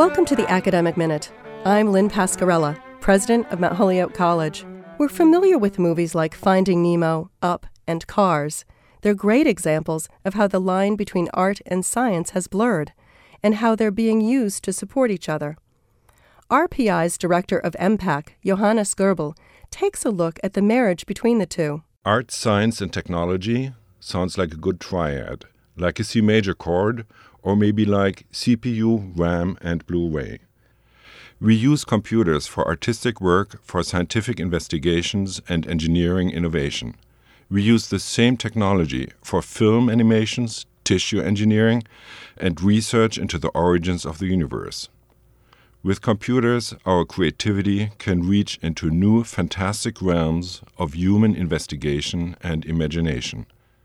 Welcome to the Academic Minute. I'm Lynn Pascarella, president of Mount Holyoke College. We're familiar with movies like Finding Nemo, Up, and Cars. They're great examples of how the line between art and science has blurred, and how they're being used to support each other. RPI's director of MPAC, Johannes Goebbel, takes a look at the marriage between the two. Art, science, and technology sounds like a good triad, like a C major chord, or maybe like CPU, RAM, and Blu-ray. We use computers for artistic work, for scientific investigations, and engineering innovation. We use the same technology for film animations, tissue engineering, and research into the origins of the universe. With computers, our creativity can reach into new fantastic realms of human investigation and imagination.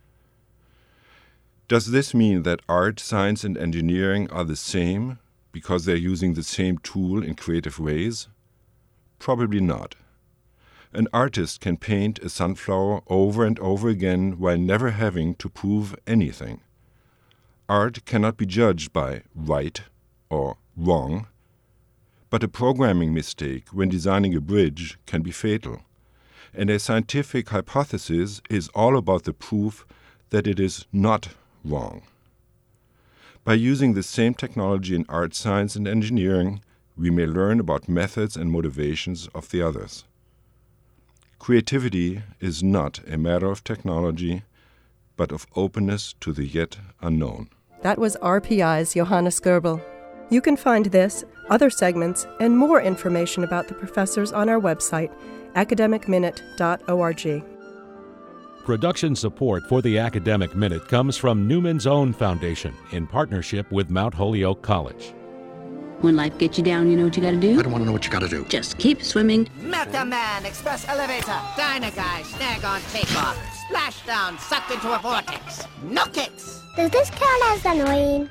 Does this mean that art, science, and engineering are the same because they're using the same tool in creative ways? Probably not. An artist can paint a sunflower over and over again while never having to prove anything. Art cannot be judged by right or wrong, but a programming mistake when designing a bridge can be fatal. And a scientific hypothesis is all about the proof that it is not wrong. By using the same technology in art, science, and engineering, we may learn about methods and motivations of the others. Creativity is not a matter of technology, but of openness to the yet unknown. That was RPI's Johannes Goebbel. You can find this, other segments, and more information about the professors on our website, academicminute.org. Production support for the Academic Minute comes from Newman's Own Foundation in partnership with Mount Holyoke College. When life gets you down, you know what you gotta do? I don't want to know what you gotta do. Just keep swimming. Meta Man, Express Elevator, Diner Guy, Snag on Takeoff, Splashdown, sucked into a vortex. Knock it! Does this count as annoying?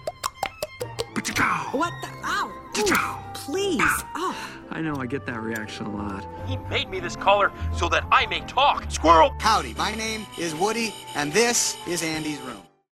What the? Ow! Ooh, please! Oh. I know, I get that reaction a lot. He made me this color so that I may talk. Squirrel! Howdy, my name is Woody, and this is Andy's room.